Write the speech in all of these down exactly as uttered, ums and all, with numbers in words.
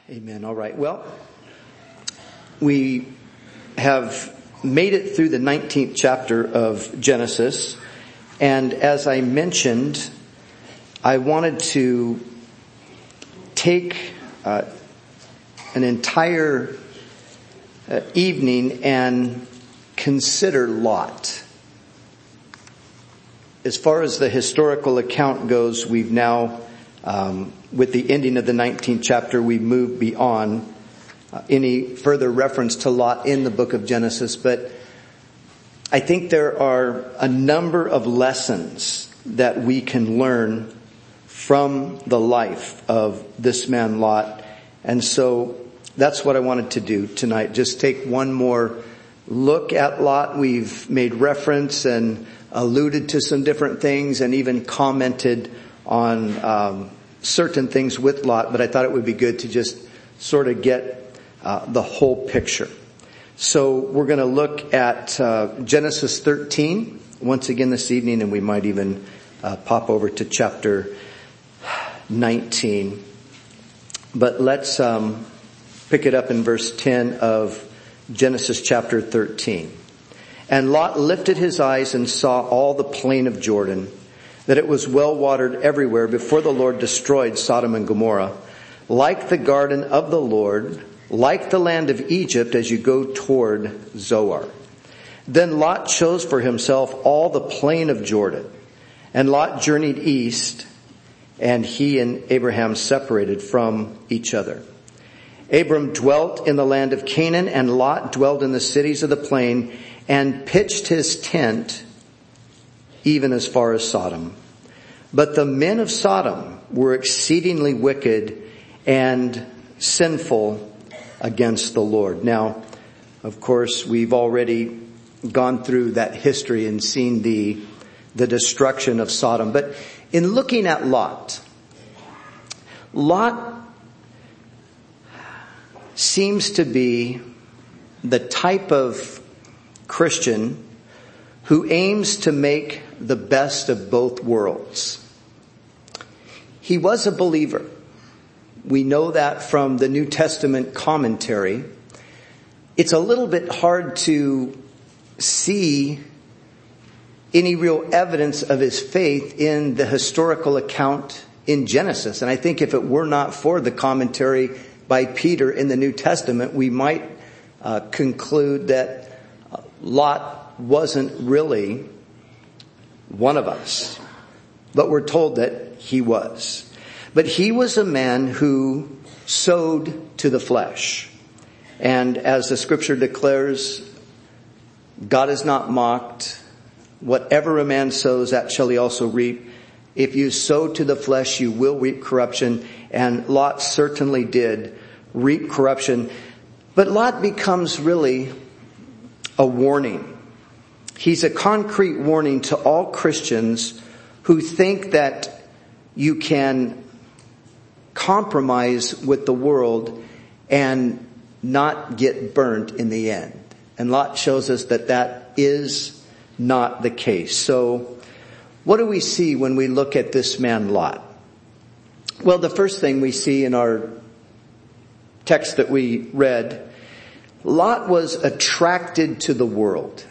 Amen. All right. Well, we have made it through the nineteenth chapter of Genesis. And as I mentioned, I wanted to take uh, an entire uh, evening and consider Lot. As far as the historical account goes, we've now, um, with the ending of the nineteenth chapter, we move beyond uh, any further reference to Lot in the book of Genesis. But I think there are a number of lessons that we can learn from the life of this man Lot. And so that's what I wanted to do tonight. Just take one more look at Lot. We've made reference and alluded to some different things and even commented on um, certain things with Lot, but I thought it would be good to just sort of get uh, the whole picture. So we're going to look at uh, Genesis thirteen once again this evening, and we might even uh, pop over to chapter nineteen. But let's um, pick it up in verse ten of Genesis chapter thirteen. And Lot lifted his eyes and saw all the plain of Jordan, that it was well watered everywhere before the Lord destroyed Sodom and Gomorrah, like the garden of the Lord, like the land of Egypt as you go toward Zoar. Then Lot chose for himself all the plain of Jordan, and Lot journeyed east, and he and Abraham separated from each other. Abram dwelt in the land of Canaan, and Lot dwelt in the cities of the plain, and pitched his tent even as far as Sodom. But the men of Sodom were exceedingly wicked and sinful against the Lord. Now, of course, we've already gone through that history and seen the, the destruction of Sodom. But in looking at Lot, Lot seems to be the type of Christian who aims to make the best of both worlds. He was a believer. We know that from the New Testament commentary. It's a little bit hard to see any real evidence of his faith in the historical account in Genesis. And I think if it were not for the commentary by Peter in the New Testament, we might uh, conclude that Lot wasn't really one of us, but we're told that he was. But he was a man who sowed to the flesh. And as the scripture declares, God is not mocked. Whatever a man sows, that shall he also reap. If you sow to the flesh, you will reap corruption. And Lot certainly did reap corruption. But Lot becomes really a warning. He's a concrete warning to all Christians who think that you can compromise with the world and not get burnt in the end. And Lot shows us that that is not the case. So what do we see when we look at this man Lot? Well, the first thing we see in our text that we read, Lot was attracted to the world.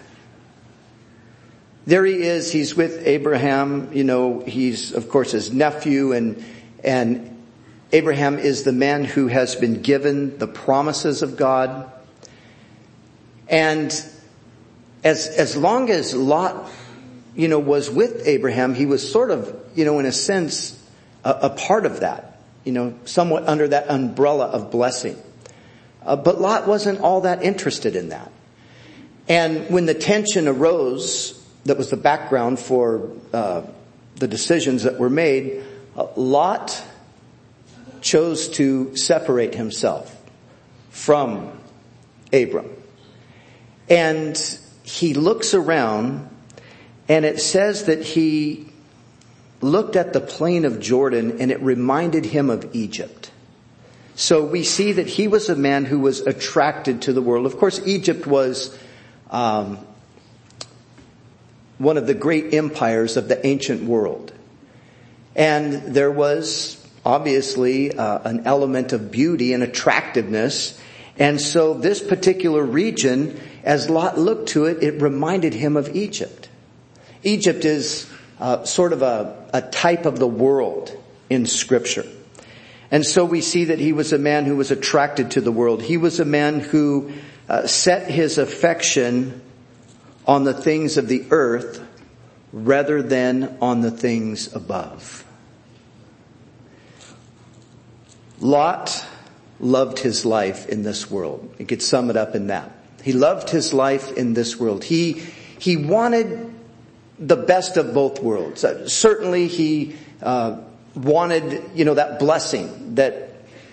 There he is, he's with Abraham, you know, he's of course his nephew, and, and Abraham is the man who has been given the promises of God. And as, as long as Lot, you know, was with Abraham, he was sort of, you know, in a sense, a, a part of that, you know, somewhat under that umbrella of blessing. Uh, but Lot wasn't all that interested in that. And when the tension arose, that was the background for uh, the decisions that were made, uh, Lot chose to separate himself from Abram. And he looks around, and it says that he looked at the plain of Jordan, and it reminded him of Egypt. So we see that he was a man who was attracted to the world. Of course, Egypt was um, one of the great empires of the ancient world. And there was obviously uh, an element of beauty and attractiveness. And so this particular region, as Lot looked to it, it reminded him of Egypt. Egypt is uh, sort of a, a type of the world in Scripture. And so we see that he was a man who was attracted to the world. He was a man who uh, set his affection on the things of the earth rather than on the things above. Lot loved his life in this world. You could sum it up in that. He loved his life in this world. He, he wanted the best of both worlds. Uh, certainly he, uh, wanted, you know, that blessing that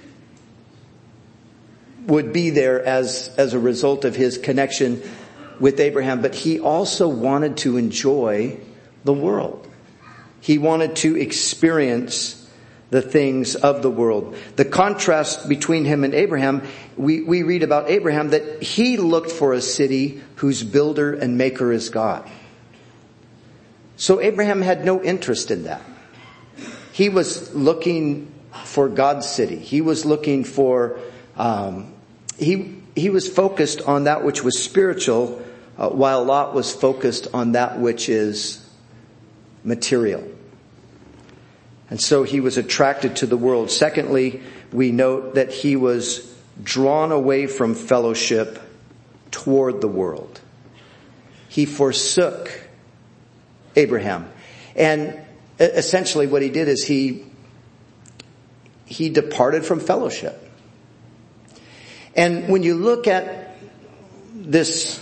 would be there as, as a result of his connection with Abraham. But he also wanted to enjoy the world. He wanted to experience the things of the world. The contrast between him and Abraham, we, we read about Abraham that he looked for a city whose builder and maker is God. So Abraham had no interest in that. He was looking for God's city. He was looking for, um, he, he was focused on that which was spiritual, uh, while Lot was focused on that which is material. And so he was attracted to the world. Secondly, we note that he was drawn away from fellowship toward the world. He forsook Abraham. And essentially what he did is he, he departed from fellowship. And when you look at this,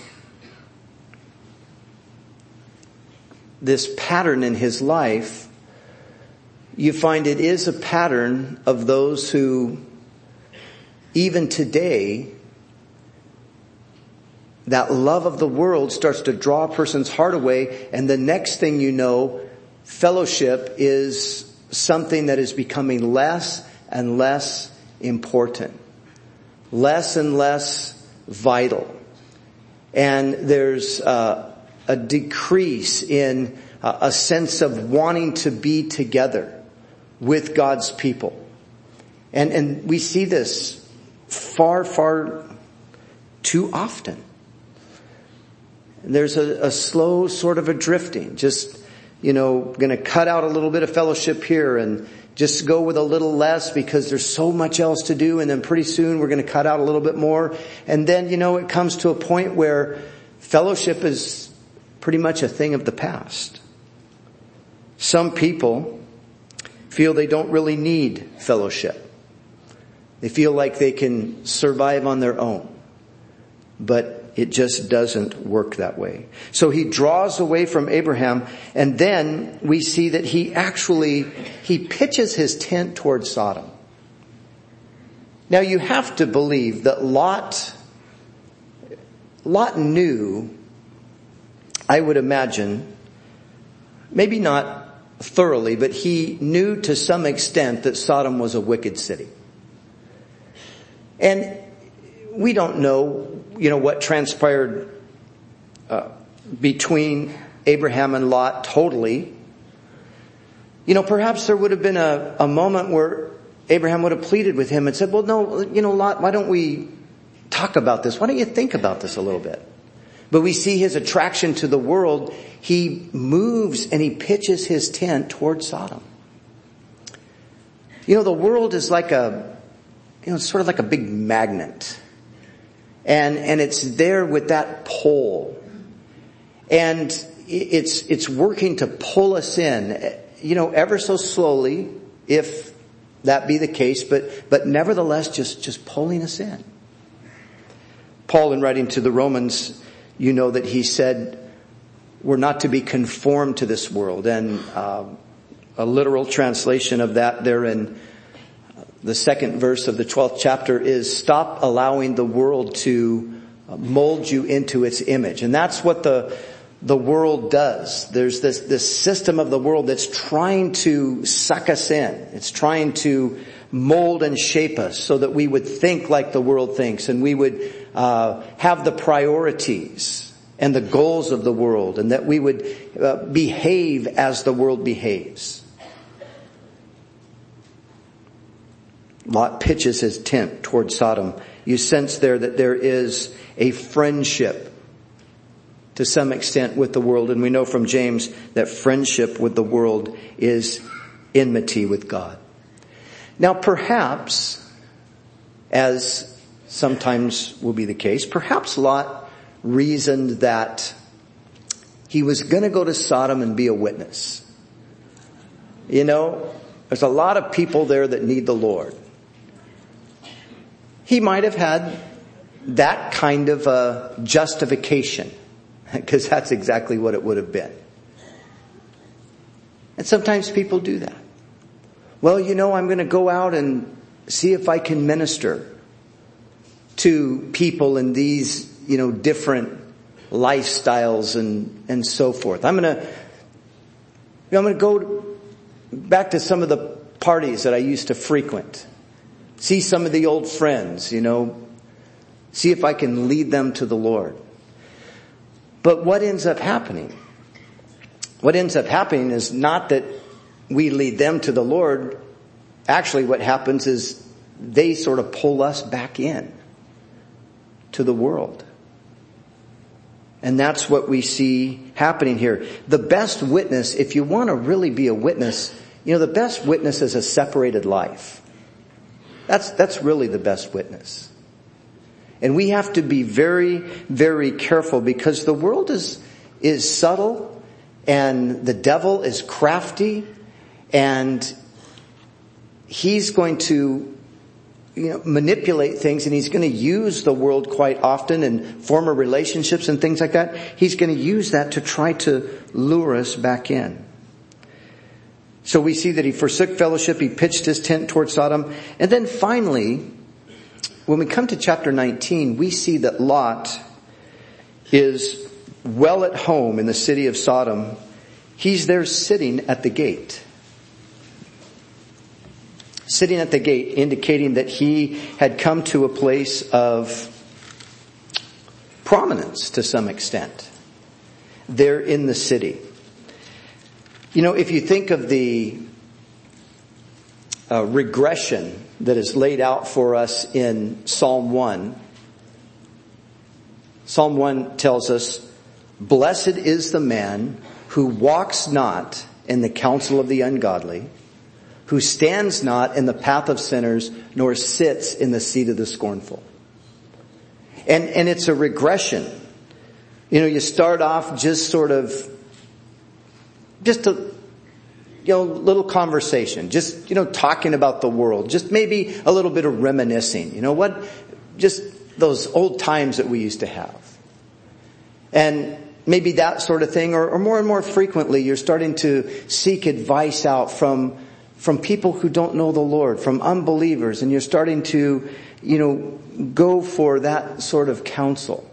this pattern in his life, you find it is a pattern of those who, even today, that love of the world starts to draw a person's heart away, and the next thing you know, fellowship is something that is becoming less and less important, less and less vital. And there's uh, a decrease in uh, a sense of wanting to be together with God's people. And, and we see this far, far too often. There's a, a slow sort of a drifting, just, you know, going to cut out a little bit of fellowship here and just go with a little less because there's so much else to do. And then pretty soon we're going to cut out a little bit more. And then, you know, it comes to a point where fellowship is pretty much a thing of the past. Some people feel they don't really need fellowship. They feel like they can survive on their own. But it just doesn't work that way. So he draws away from Abraham, and then we see that he actually, he pitches his tent towards Sodom. Now you have to believe that Lot, Lot knew, I would imagine, maybe not thoroughly, but he knew to some extent that Sodom was a wicked city. And we don't know, you know, what transpired uh, between Abraham and Lot totally. You know, perhaps there would have been a, a moment where Abraham would have pleaded with him and said, well, no, you know, Lot, why don't we talk about this? Why don't you think about this a little bit? But we see his attraction to the world. He moves and he pitches his tent towards Sodom. You know, the world is like a, you know, it's sort of like a big magnet. And, and it's there with that pull. And it's, it's working to pull us in, you know, ever so slowly, if that be the case, but, but nevertheless, just, just pulling us in. Paul, in writing to the Romans, you know that he said, we're not to be conformed to this world. And, uh, a literal translation of that there in the second verse of the twelfth chapter is, stop allowing the world to mold you into its image. And that's what the, the world does. There's this, this system of the world that's trying to suck us in. It's trying to mold and shape us so that we would think like the world thinks, and we would, uh, have the priorities and the goals of the world, and that we would uh, behave as the world behaves. Lot pitches his tent toward Sodom. You sense there that there is a friendship to some extent with the world. And we know from James that friendship with the world is enmity with God. Now perhaps, as sometimes will be the case, perhaps Lot reasoned that he was going to go to Sodom and be a witness. You know, there's a lot of people there that need the Lord. He might have had that kind of a justification, because that's exactly what it would have been. And sometimes people do that. Well, you know, I'm going to go out and see if I can minister to people in these, you know, different lifestyles and, and so forth. I'm going to, I'm going to go back to some of the parties that I used to frequent. See some of the old friends, you know, see if I can lead them to the Lord. But what ends up happening? What ends up happening is not that we lead them to the Lord. Actually, what happens is they sort of pull us back in to the world. And that's what we see happening here. The best witness, if you want to really be a witness, you know, the best witness is a separated life. That's, that's really the best witness. And we have to be very, very careful, because the world is, is subtle and the devil is crafty, and he's going to, you know, manipulate things, and he's going to use the world quite often and former relationships and things like that. He's going to use that to try to lure us back in. So we see that he forsook fellowship, he pitched his tent toward Sodom. And then finally, when we come to chapter nineteen, we see that Lot is well at home in the city of Sodom. He's there sitting at the gate. Sitting at the gate, indicating that he had come to a place of prominence to some extent there in the city. You know, if you think of the uh, regression that is laid out for us in Psalm one, Psalm one tells us, "Blessed is the man who walks not in the counsel of the ungodly, who stands not in the path of sinners, nor sits in the seat of the scornful." And, and it's a regression. You know, you start off just sort of, just a, you know, little conversation, just, you know, talking about the world, just maybe a little bit of reminiscing, you know what, just those old times that we used to have. And maybe that sort of thing, or, or more and more frequently, you're starting to seek advice out from from people who don't know the Lord, from unbelievers, and you're starting to, you know, go for that sort of counsel.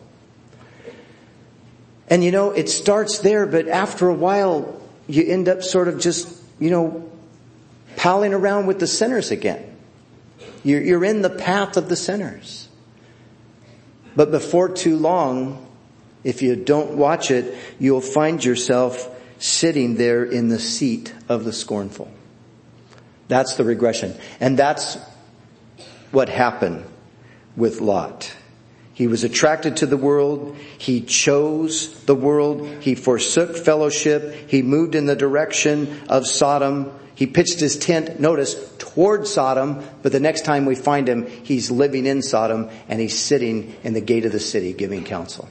And you know, it starts there, but after a while, you end up sort of just, you know, palling around with the sinners again. You're, you're in the path of the sinners. But before too long, if you don't watch it, you'll find yourself sitting there in the seat of the scornful. That's the regression. And that's what happened with Lot. He was attracted to the world. He chose the world. He forsook fellowship. He moved in the direction of Sodom. He pitched his tent, notice, toward Sodom. But the next time we find him, he's living in Sodom, and he's sitting in the gate of the city giving counsel.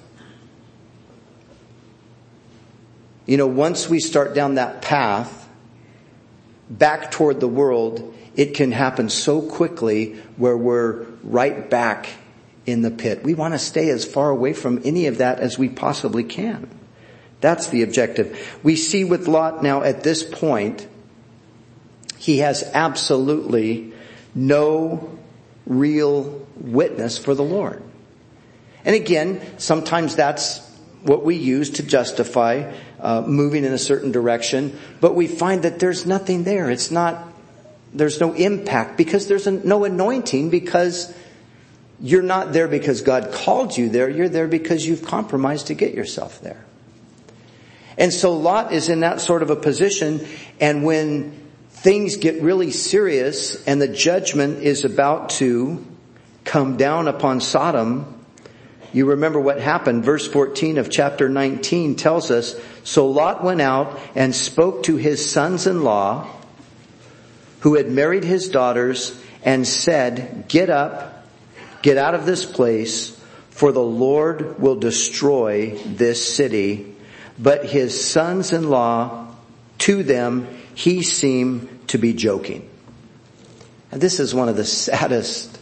You know, once we start down that path, back toward the world, it can happen so quickly where we're right back in the pit. We want to stay as far away from any of that as we possibly can. That's the objective. We see with Lot now at this point, he has absolutely no real witness for the Lord. And again, sometimes that's what we use to justify uh, moving in a certain direction, but we find that there's nothing there. It's not, there's no impact because there's a, no anointing, because you're not there because God called you there. You're there because you've compromised to get yourself there. And so Lot is in that sort of a position, and when things get really serious and the judgment is about to come down upon Sodom, you remember what happened. Verse fourteen of chapter nineteen tells us, so Lot went out and spoke to his sons-in-law who had married his daughters and said, get up, get out of this place, for the Lord will destroy this city. But his sons-in-law, to them, he seemed to be joking. And this is one of the saddest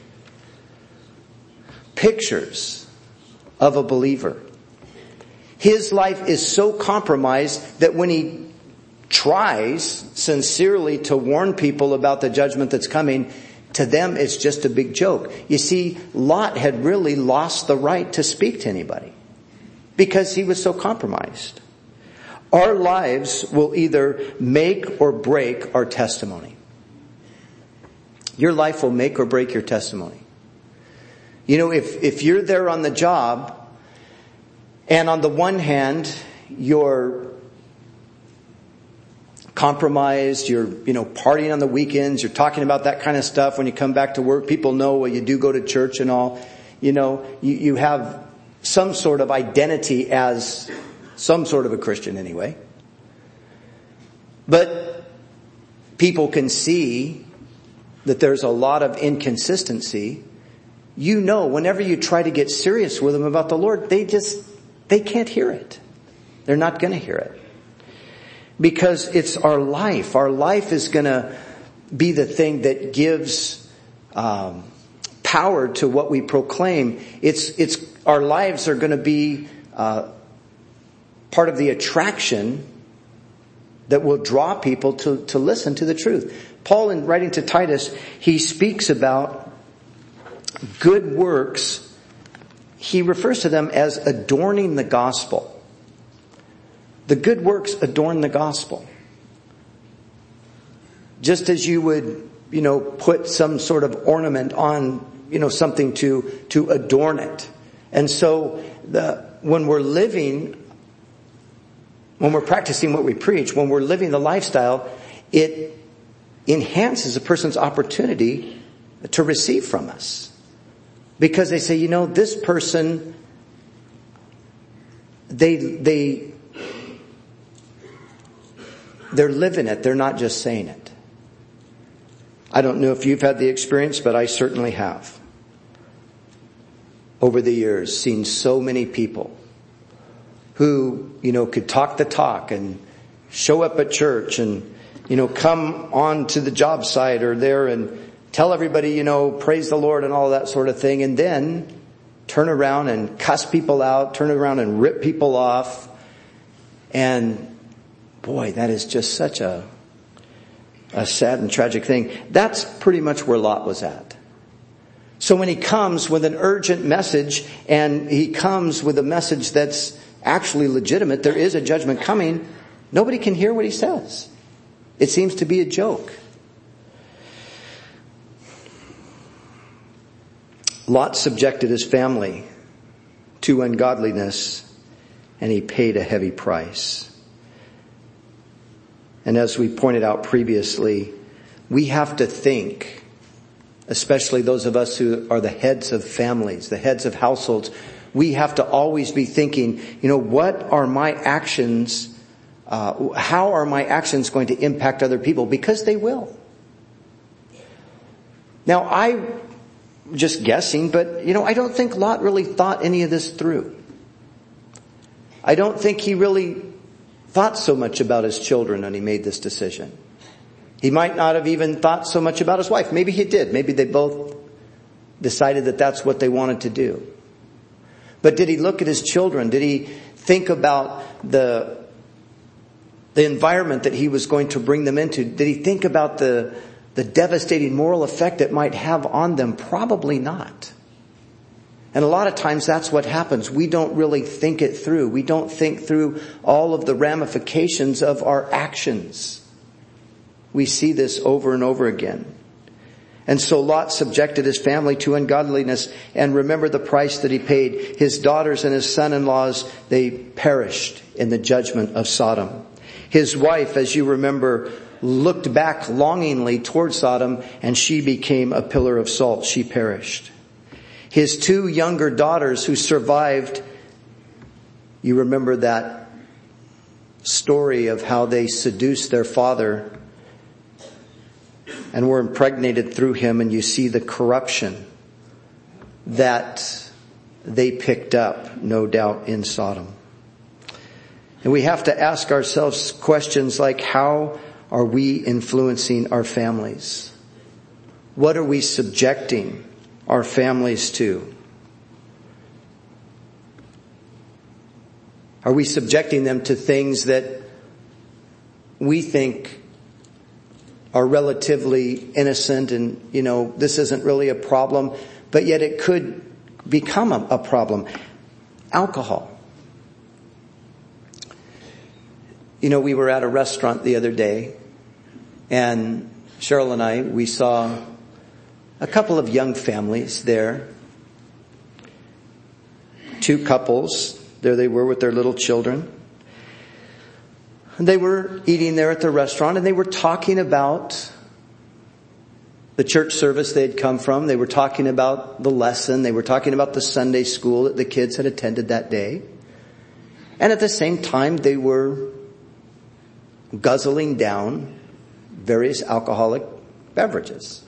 pictures of a believer. His life is so compromised that when he tries sincerely to warn people about the judgment that's coming, to them it's just a big joke. You see, Lot had really lost the right to speak to anybody because he was so compromised. Our lives will either make or break our testimony. Your life will make or break your testimony. You know, if, if you're there on the job and on the one hand, you're compromised, you're, you know, partying on the weekends, you're talking about that kind of stuff when you come back to work, people know, well, you do go to church and all, you know, you, you have some sort of identity as some sort of a Christian anyway. But people can see that there's a lot of inconsistency. You know, whenever you try to get serious with them about the Lord, they just, they can't hear it. They're not going to hear it. Because it's our life. Our life is going to be the thing that gives um, power to what we proclaim. It's, it's, our lives are going to be uh, part of the attraction that will draw people to, to listen to the truth. Paul, in writing to Titus, he speaks about good works. He refers to them as adorning the gospel. The good works adorn the gospel. Just as you would, you know, put some sort of ornament on, you know, something to, to adorn it. And so the, when we're living, when we're practicing what we preach, when we're living the lifestyle, it enhances a person's opportunity to receive from us. Because they say, you know, this person, they, they, they're living it. They're not just saying it. I don't know if you've had the experience, but I certainly have. Over the years, seen so many people who, you know, could talk the talk and show up at church and, you know, come on to the job site or there and tell everybody, you know, praise the Lord and all that sort of thing, and then turn around and cuss people out, turn around and rip people off. And boy, that is just such a, a sad and tragic thing. That's pretty much where Lot was at. So when he comes with an urgent message, and he comes with a message that's actually legitimate, there is a judgment coming, nobody can hear what he says. It seems to be a joke. Lot subjected his family to ungodliness, and he paid a heavy price. And as we pointed out previously, we have to think, especially those of us who are the heads of families, the heads of households, we have to always be thinking, you know, what are my actions, uh, how are my actions going to impact other people? Because they will. Now, I, just guessing, but, you know, I don't think Lot really thought any of this through. I don't think he really thought so much about his children when he made this decision. He might not have even thought so much about his wife. Maybe he did. Maybe they both decided that that's what they wanted to do. But did he look at his children? Did he think about the, the environment that he was going to bring them into? Did he think about the, the devastating moral effect it might have on them? Probably not. And a lot of times that's what happens. We don't really think it through. We don't think through all of the ramifications of our actions. We see this over and over again. And so Lot subjected his family to ungodliness, and remember the price that he paid. His daughters and his son-in-laws, they perished in the judgment of Sodom. His wife, as you remember, looked back longingly toward Sodom, and she became a pillar of salt. She perished. His two younger daughters who survived, you remember that story of how they seduced their father and were impregnated through him, and you see the corruption that they picked up, no doubt, in Sodom. And we have to ask ourselves questions like, how are we influencing our families? What are we subjecting our families to? Are we subjecting them to things that we think are relatively innocent and, you know, this isn't really a problem, but yet it could become a, a problem? Alcohol. You know, we were at a restaurant the other day, and Cheryl and I, we saw a couple of young families there. Two couples. There they were with their little children. And they were eating there at the restaurant, and they were talking about the church service they had come from. They were talking about the lesson. They were talking about the Sunday school that the kids had attended that day. And at the same time, they were guzzling down various alcoholic beverages.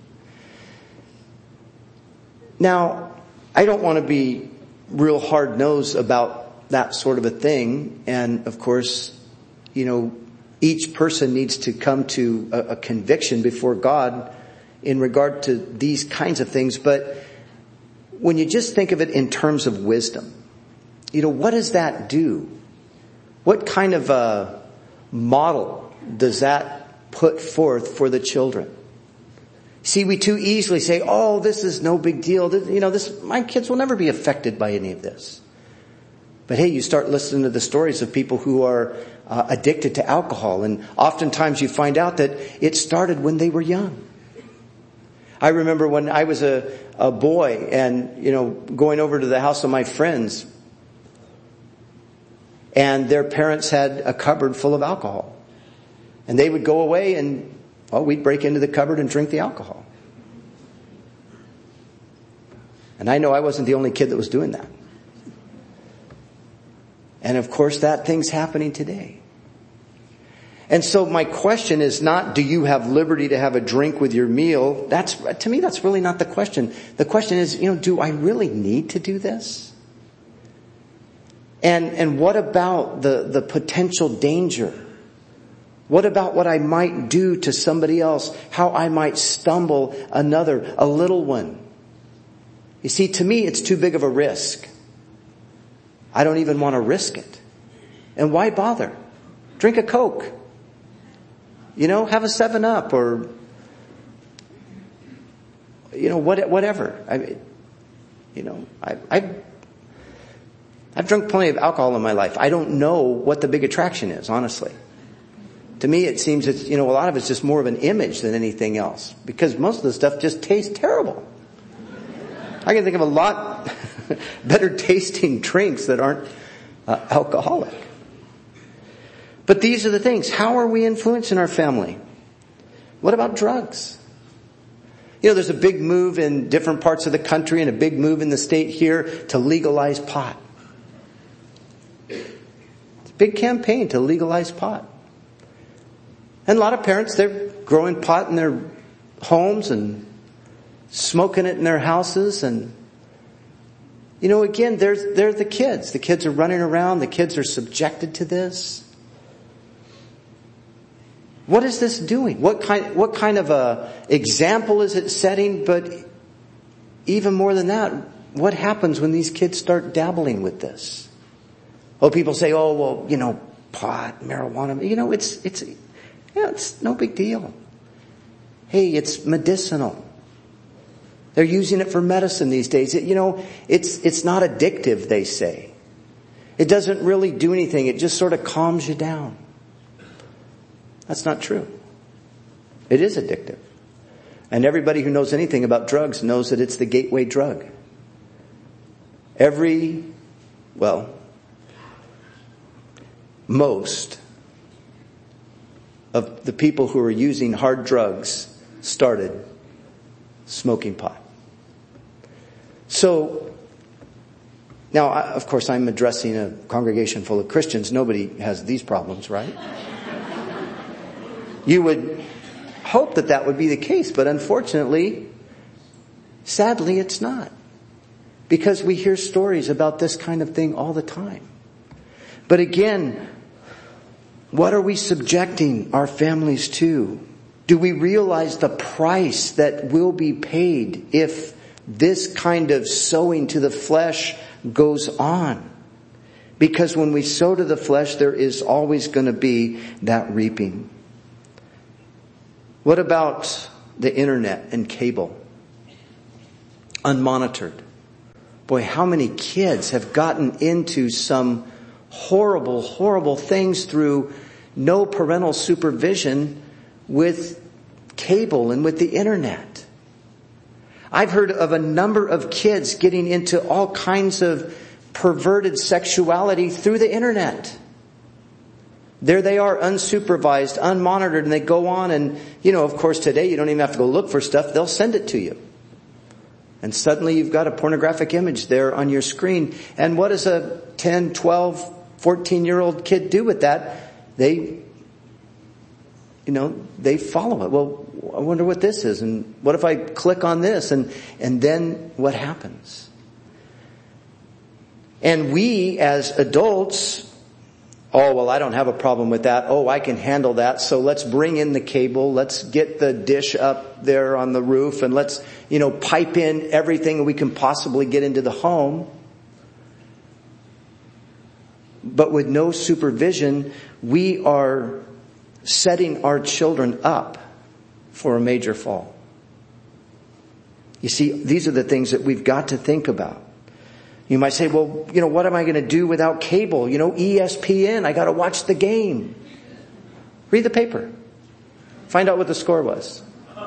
Now, I don't want to be real hard-nosed about that sort of a thing. And of course, you know, each person needs to come to a, a conviction before God in regard to these kinds of things. But when you just think of it in terms of wisdom, you know, what does that do? What kind of a model does that put forth for the children? See, we too easily say, oh, this is no big deal. This, you know, this, my kids will never be affected by any of this. But hey, you start listening to the stories of people who are uh, addicted to alcohol, and oftentimes you find out that it started when they were young. I remember when I was a, a boy and, you know, going over to the house of my friends, and their parents had a cupboard full of alcohol. And they would go away and, well, we'd break into the cupboard and drink the alcohol. And I know I wasn't the only kid that was doing that. And of course, that thing's happening today. And so my question is not, do you have liberty to have a drink with your meal? That's, to me, that's really not the question. The question is, you know, do I really need to do this? And, and what about the, the potential danger? What about what I might do to somebody else? How I might stumble another, a little one? You see, to me, it's too big of a risk. I don't even want to risk it. And why bother? Drink a Coke. You know, have a seven up or, you know, what, whatever. I, you know, I, I, I've drunk plenty of alcohol in my life. I don't know what the big attraction is, honestly. To me, it seems it's, you know, a lot of it's just more of an image than anything else, because most of the stuff just tastes terrible. I can think of a lot better tasting drinks that aren't uh, alcoholic. But these are the things. How are we influencing our family? What about drugs? You know, there's a big move in different parts of the country and a big move in the state here to legalize pot. It's a big campaign to legalize pot. And a lot of parents, they're growing pot in their homes and smoking it in their houses. And, you know, again, there's, they're the kids. The kids are running around. The kids are subjected to this. What is this doing? What kind, what kind of a example is it setting? But even more than that, what happens when these kids start dabbling with this? Oh, people say, oh, well, you know, pot, marijuana, you know, it's, it's, yeah, it's no big deal. Hey, it's medicinal. They're using it for medicine these days. It, you know, it's, it's not addictive, they say. It doesn't really do anything. It just sort of calms you down. That's not true. It is addictive. And everybody who knows anything about drugs knows that it's the gateway drug. Every, well, most of the people who are using hard drugs started smoking pot. So, now, of course, I'm addressing a congregation full of Christians. Nobody has these problems, right? You would hope that that would be the case, but unfortunately, sadly, it's not. Because we hear stories about this kind of thing all the time. But again, what are we subjecting our families to? Do we realize the price that will be paid if this kind of sowing to the flesh goes on? Because when we sow to the flesh, there is always going to be that reaping. What about the internet and cable? Unmonitored. Boy, how many kids have gotten into some horrible, horrible things through no parental supervision with cable and with the internet. I've heard of a number of kids getting into all kinds of perverted sexuality through the internet. There they are, unsupervised, unmonitored, and they go on and, you know, of course today you don't even have to go look for stuff. They'll send it to you. And suddenly you've got a pornographic image there on your screen. And what does a ten, twelve, fourteen-year-old kid do with that? They, you know, they follow it. Well, I wonder what this is. And what if I click on this? And, and then what happens? And we as adults, oh, well, I don't have a problem with that. Oh, I can handle that. So let's bring in the cable. Let's get the dish up there on the roof and let's, you know, pipe in everything we can possibly get into the home. But with no supervision, we are setting our children up for a major fall. You see, these are the things that we've got to think about. You might say, well, you know, what am I going to do without cable? You know, E S P N, I got to watch the game. Read the paper. Find out what the score was.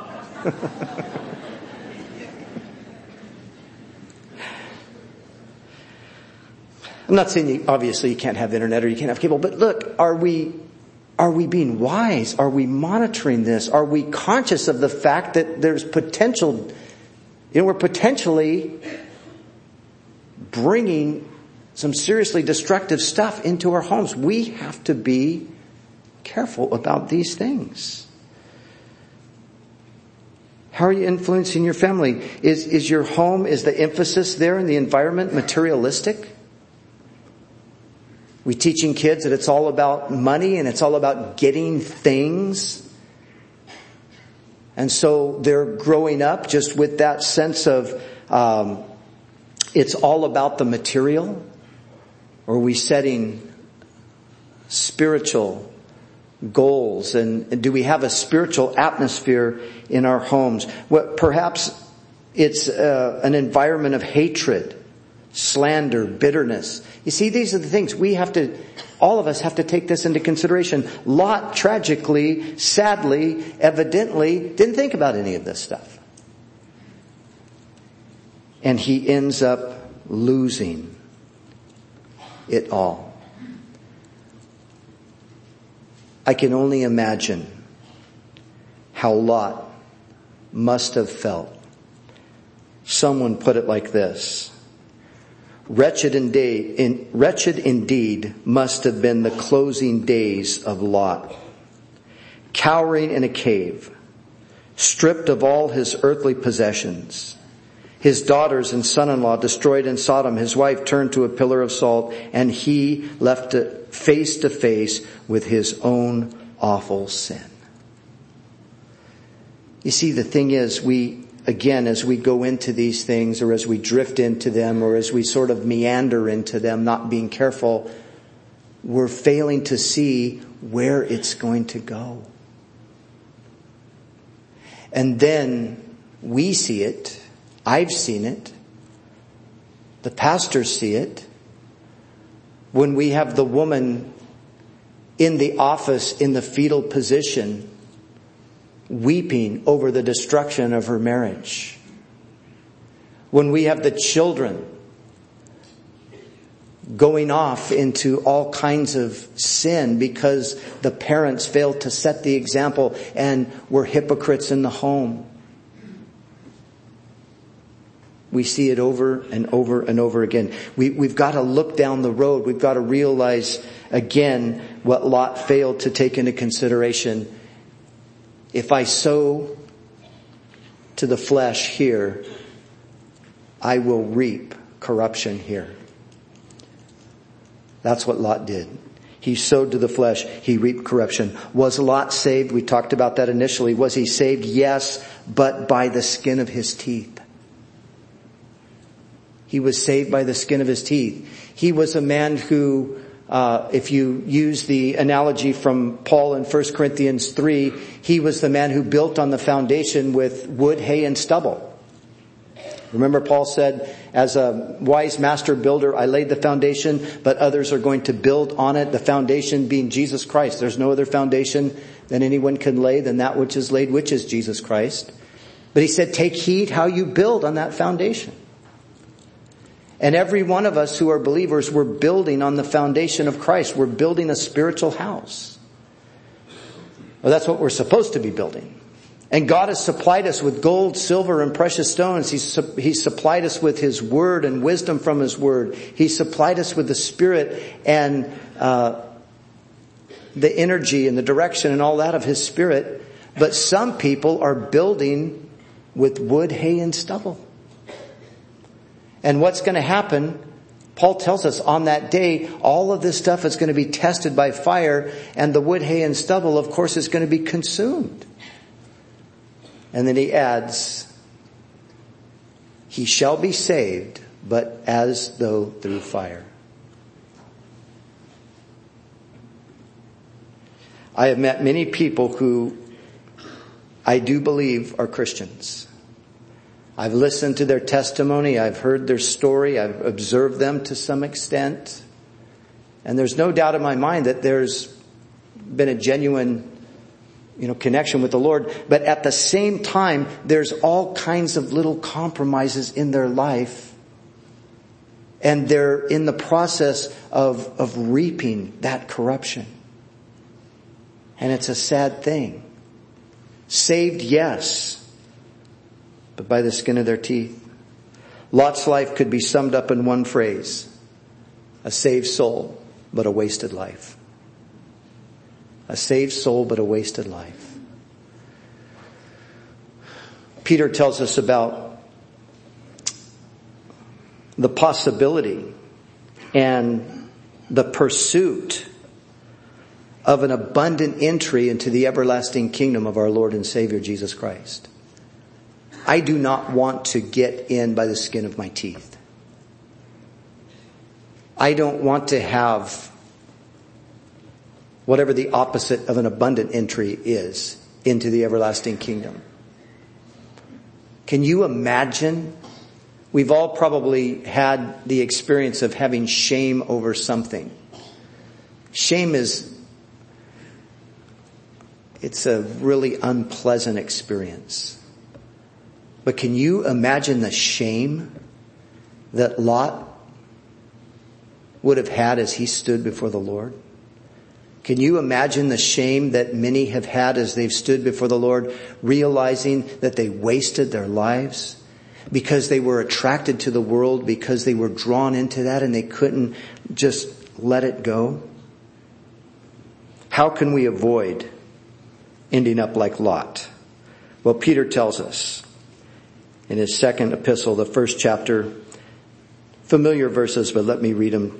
I'm not saying you, obviously you can't have internet or you can't have cable, but look, are we, are we being wise? Are we monitoring this? Are we conscious of the fact that there's potential, you know, we're potentially bringing some seriously destructive stuff into our homes? We have to be careful about these things. How are you influencing your family? Is, is your home, is the emphasis there in the environment materialistic? We teaching kids that it's all about money and it's all about getting things. And so they're growing up just with that sense of, um, it's all about the material? Or are we setting spiritual goals? And, and do we have a spiritual atmosphere in our homes? What, perhaps it's uh, an environment of hatred, slander, bitterness. You see, these are the things we have to, all of us have to take this into consideration. Lot, tragically, sadly, evidently, didn't think about any of this stuff. And he ends up losing it all. I can only imagine how Lot must have felt. Someone put it like this: Wretched indeed, in, wretched indeed must have been the closing days of Lot, cowering in a cave, stripped of all his earthly possessions. His daughters and son-in-law destroyed in Sodom. His wife turned to a pillar of salt, and he left to face to face with his own awful sin. You see, the thing is, we, again, as we go into these things, or as we drift into them, or as we sort of meander into them, not being careful, we're failing to see where it's going to go. And then we see it. I've seen it. The pastors see it. When we have the woman in the office in the fetal position, weeping over the destruction of her marriage. When we have the children going off into all kinds of sin because the parents failed to set the example and were hypocrites in the home. We see it over and over and over again. We, we've got to look down the road. We've got to realize again what Lot failed to take into consideration. If I sow to the flesh here, I will reap corruption here. That's what Lot did. He sowed to the flesh. He reaped corruption. Was Lot saved? We talked about that initially. Was he saved? Yes, but by the skin of his teeth. He was saved by the skin of his teeth. He was a man who, uh, if you use the analogy from Paul in First Corinthians three, he was the man who built on the foundation with wood, hay, and stubble. Remember, Paul said, as a wise master builder, I laid the foundation, but others are going to build on it. The foundation being Jesus Christ. There's no other foundation that anyone can lay than that which is laid, which is Jesus Christ. But he said, take heed how you build on that foundation. And every one of us who are believers, we're building on the foundation of Christ. We're building a spiritual house. Well, that's what we're supposed to be building. And God has supplied us with gold, silver, and precious stones. He's, He's supplied us with His Word and wisdom from His Word. He supplied us with the Spirit and uh, the energy and the direction and all that of His Spirit. But some people are building with wood, hay, and stubble. And what's going to happen, Paul tells us on that day, all of this stuff is going to be tested by fire, and the wood, hay, and stubble, of course, is going to be consumed. And then he adds, he shall be saved, but as though through fire. I have met many people who I do believe are Christians. I've listened to their testimony. I've heard their story. I've observed them to some extent. And there's no doubt in my mind that there's been a genuine, you know, connection with the Lord. But at the same time, there's all kinds of little compromises in their life. And they're in the process of, of reaping that corruption. And it's a sad thing. Saved, yes. But by the skin of their teeth. Lot's life could be summed up in one phrase. A saved soul, but a wasted life. A saved soul, but a wasted life. Peter tells us about the possibility and the pursuit of an abundant entry into the everlasting kingdom of our Lord and Savior Jesus Christ. I do not want to get in by the skin of my teeth. I don't want to have whatever the opposite of an abundant entry is into the everlasting kingdom. Can you imagine? We've all probably had the experience of having shame over something. Shame is, it's a really unpleasant experience. But can you imagine the shame that Lot would have had as he stood before the Lord? Can you imagine the shame that many have had as they've stood before the Lord, realizing that they wasted their lives because they were attracted to the world, because they were drawn into that and they couldn't just let it go? How can we avoid ending up like Lot? Well, Peter tells us in his second epistle, the first chapter, familiar verses, but let me read them.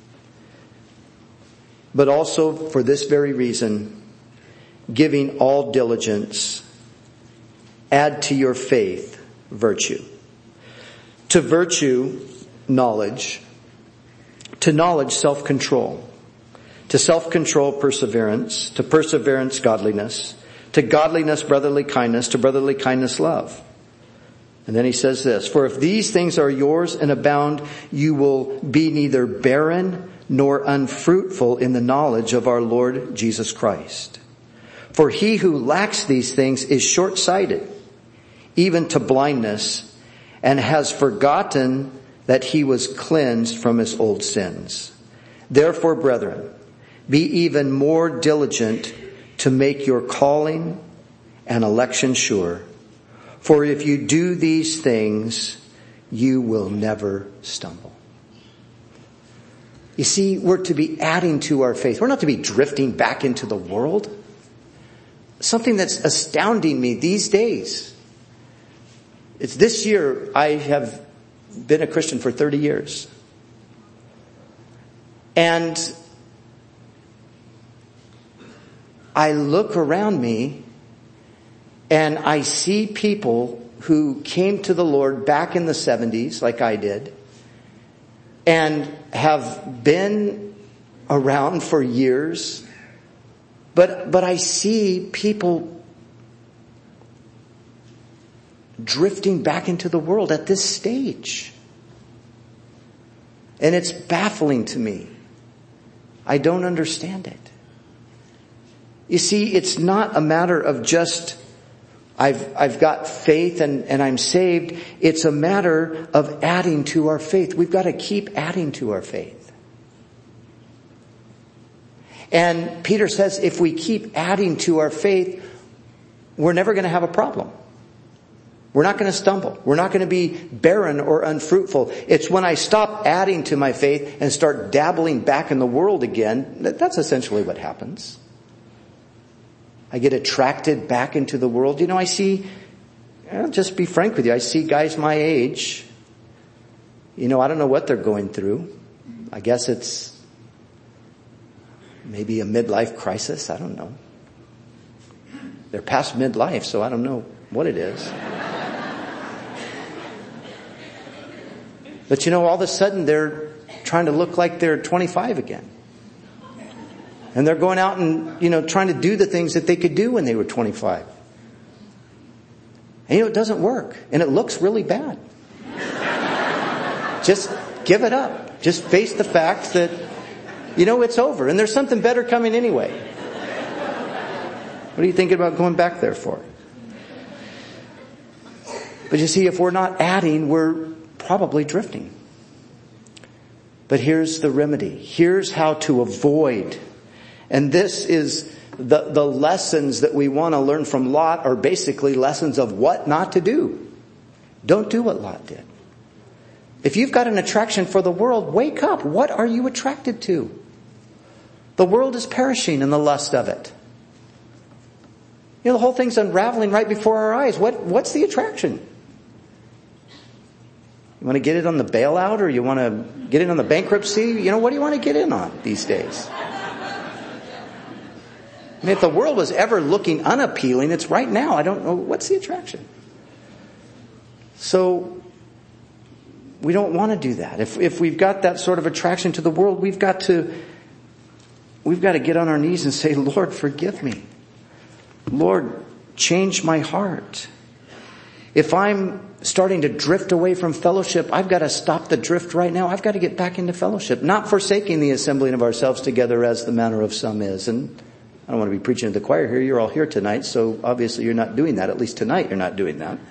But also for this very reason, giving all diligence, add to your faith virtue. To virtue, knowledge. To knowledge, self-control. To self-control, perseverance. To perseverance, godliness. To godliness, brotherly kindness. To brotherly kindness, love. And then he says this, for if these things are yours and abound, you will be neither barren nor unfruitful in the knowledge of our Lord Jesus Christ. For he who lacks these things is short-sighted, even to blindness, and has forgotten that he was cleansed from his old sins. Therefore, brethren, be even more diligent to make your calling and election sure. For if you do these things, you will never stumble. You see, we're to be adding to our faith. We're not to be drifting back into the world. Something that's astounding me these days. It's this year I have been a Christian for thirty years. And I look around me and I see people who came to the Lord back in the seventies, like I did, and have been around for years. But, but I see people drifting back into the world at this stage. And it's baffling to me. I don't understand it. You see, it's not a matter of just, I've, I've got faith and, and I'm saved. It's a matter of adding to our faith. We've got to keep adding to our faith. And Peter says if we keep adding to our faith, we're never going to have a problem. We're not going to stumble. We're not going to be barren or unfruitful. It's when I stop adding to my faith and start dabbling back in the world again, that's essentially what happens. I get attracted back into the world. You know, I see, I'll just be frank with you, I see guys my age. You know, I don't know what they're going through. I guess it's maybe a midlife crisis. I don't know. They're past midlife, so I don't know what it is. But you know, all of a sudden they're trying to look like they're twenty-five again. And they're going out and, you know, trying to do the things that they could do when they were twenty-five. And you know, it doesn't work. And it looks really bad. Just give it up. Just face the fact that, you know, it's over. And there's something better coming anyway. What are you thinking about going back there for? But you see, if we're not adding, we're probably drifting. But here's the remedy. Here's how to avoid. And this is the, the lessons that we want to learn from Lot are basically lessons of what not to do. Don't do what Lot did. If you've got an attraction for the world, wake up. What are you attracted to? The world is perishing in the lust of it. You know, the whole thing's unraveling right before our eyes. What, what's the attraction? You want to get it on the bailout, or you want to get in on the bankruptcy? You know, what do you want to get in on these days? I mean, if the world was ever looking unappealing, it's right now. I don't know. What's the attraction? So, we don't want to do that. If, if we've got that sort of attraction to the world, we've got to, we've got to get on our knees and say, Lord, forgive me. Lord, change my heart. If I'm starting to drift away from fellowship, I've got to stop the drift right now. I've got to get back into fellowship, not forsaking the assembling of ourselves together as the manner of some is. And I don't want to be preaching to the choir here. You're all here tonight, so obviously you're not doing that. At least tonight you're not doing that.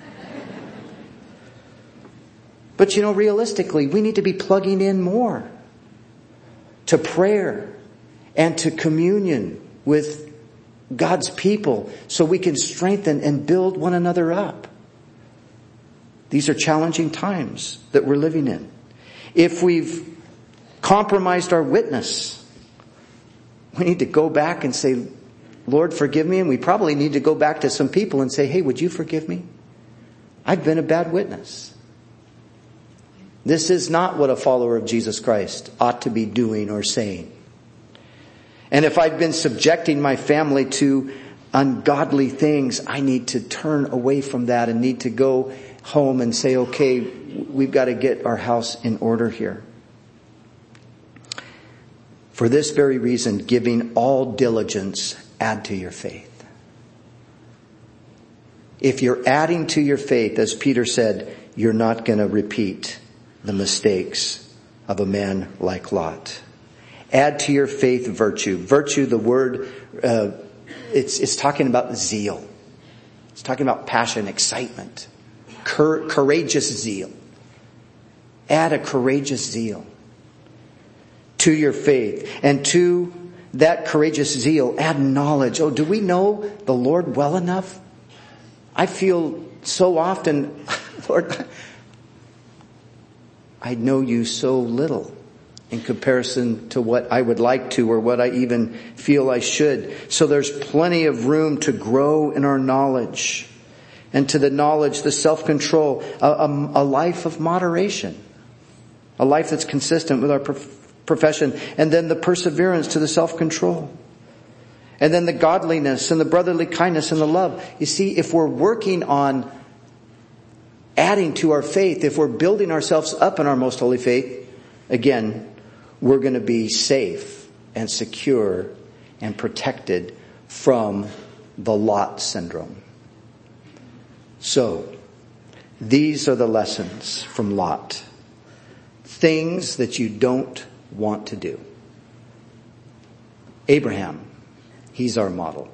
But you know, realistically, we need to be plugging in more to prayer and to communion with God's people so we can strengthen and build one another up. These are challenging times that we're living in. If we've compromised our witness, we need to go back and say, Lord, forgive me. And we probably need to go back to some people and say, hey, would you forgive me? I've been a bad witness. This is not what a follower of Jesus Christ ought to be doing or saying. And if I've been subjecting my family to ungodly things, I need to turn away from that and need to go home and say, okay, we've got to get our house in order here. For this very reason, giving all diligence, add to your faith. If you're adding to your faith, as Peter said, you're not going to repeat the mistakes of a man like Lot. Add to your faith virtue. Virtue, the word, uh, it's, it's talking about zeal. It's talking about passion, excitement, cur- courageous zeal. Add a courageous zeal to your faith. And to that courageous zeal, add knowledge. Oh, do we know the Lord well enough? I feel so often, Lord, I know you so little in comparison to what I would like to or what I even feel I should. So there's plenty of room to grow in our knowledge. And to the knowledge, the self-control, a, a, a life of moderation. A life that's consistent with our prof- profession. And then the perseverance to the self-control. And then the godliness and the brotherly kindness and the love. You see, if we're working on adding to our faith, if we're building ourselves up in our most holy faith, again, we're going to be safe and secure and protected from the Lot syndrome. So, these are the lessons from Lot. Things that you don't want to do. Abraham, he's our model.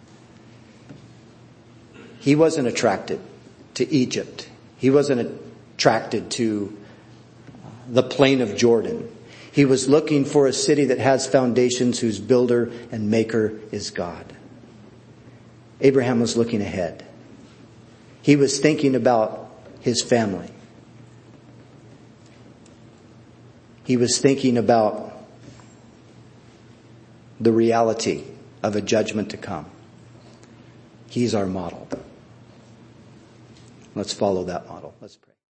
He wasn't attracted to Egypt. He wasn't attracted to the plain of Jordan. He was looking for a city that has foundations, whose builder and maker is God. Abraham was looking ahead. He was thinking about his family. He was thinking about the reality of a judgment to come. He's our model. Let's follow that model. Let's pray.